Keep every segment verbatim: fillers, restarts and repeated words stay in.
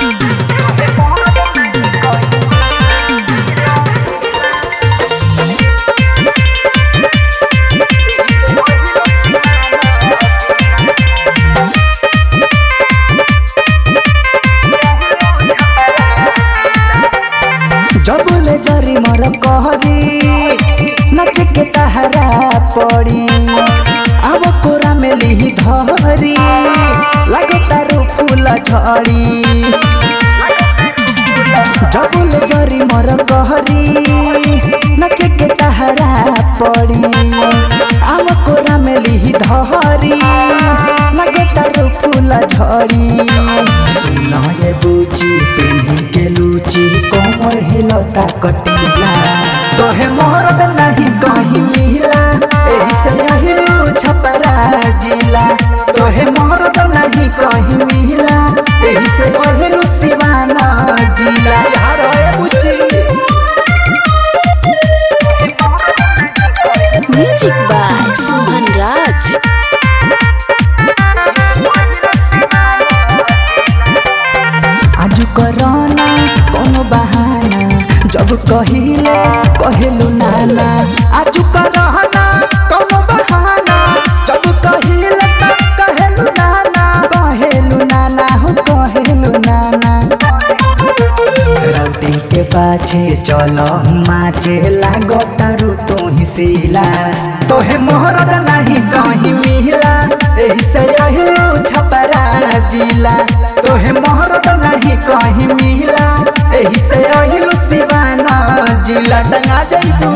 जबले जरी मर कहरी नच के तहरा पड़ी अब कोरा में ली धरी लगो तारू फूल झड़ी। जबले जरी मर कहरी नच के तहरा पड़ी अब कोरा में ली धरी लगो तारू फूल झड़ी। सुना ये बूची पेन्ही के लूची कोमर हिलता कटीला तोहे मोहरत नहीं कहीं मिला एही से रहिलू छपरा जिला। तोहे मोहरत नहीं कहीं मिला एही से रहिलू सिवाना जिला। यार होए बुची म्यूजिक बाय सुमन राज। आजू करना कोनो बहाना जब कहिले कहेलू नाना। आजू करना कोनो बहाना जब कहिले कहेलू नाना। कहेलू नाना हो कहेलू नाना। रौटी के पाछे चलो माचे लागो तारू तो ही सीला तोहे मोहरत नहीं कहीं मिला एही से रहिलू छपरा जिला। तोहे मोहरत नहीं कहीं मिला एही से रहिलू सिवाना जिला। टंगा जइबू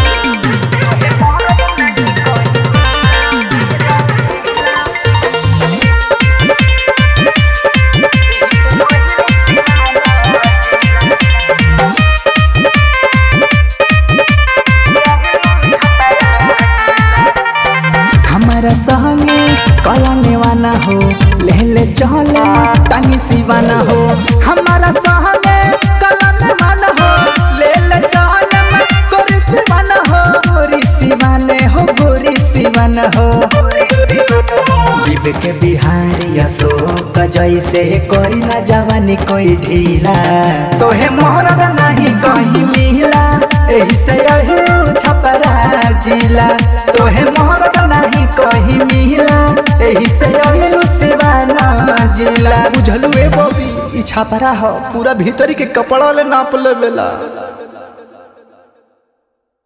हमारा संगे कला नेवाना हो लेले चले टांगी सिवाना हो। हमारा संगे कला नेवाना हो लेले चले गोरी सिवाना हो। गोरी सिवाने हो गोरी सिवाना हो। विवेक बिहारी अशोक जैसे करी ना जवानी कोई ढीला तोहे मोहरत नहीं कहीं मिला एही से रहिलू छपरा जिला। तोहे मोहरत नहीं कहीं मिला एही से रहिलू सिवाना जिला। बुझलू ए बबी ई छपरा हो पूरा भीतरी के कपड़ा ले नाप लेवेला।